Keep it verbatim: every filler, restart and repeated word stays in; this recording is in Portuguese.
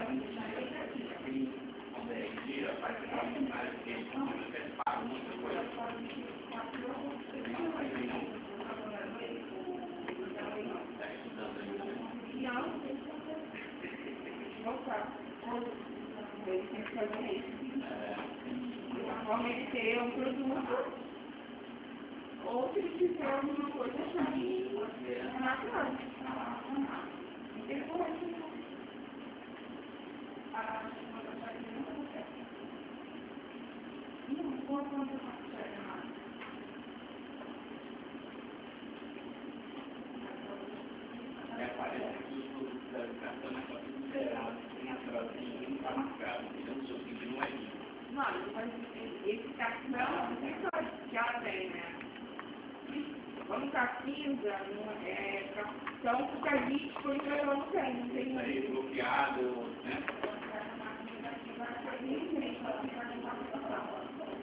voltar. Ele tem que fazer isso. Prometer um produto, ou se ele tiver alguma coisa assim, na planta. Depois, não, boa planta não. É, parece que os produtos da educação é só tudo liberado, tem a trocinha, não está marcado, então o seu filho não é isso. Não, mas esse cartão, já tem, né? Vamos estar cinza, é, cartão focalístico, então eu não tenho, não tem. Aí, bloqueado, né?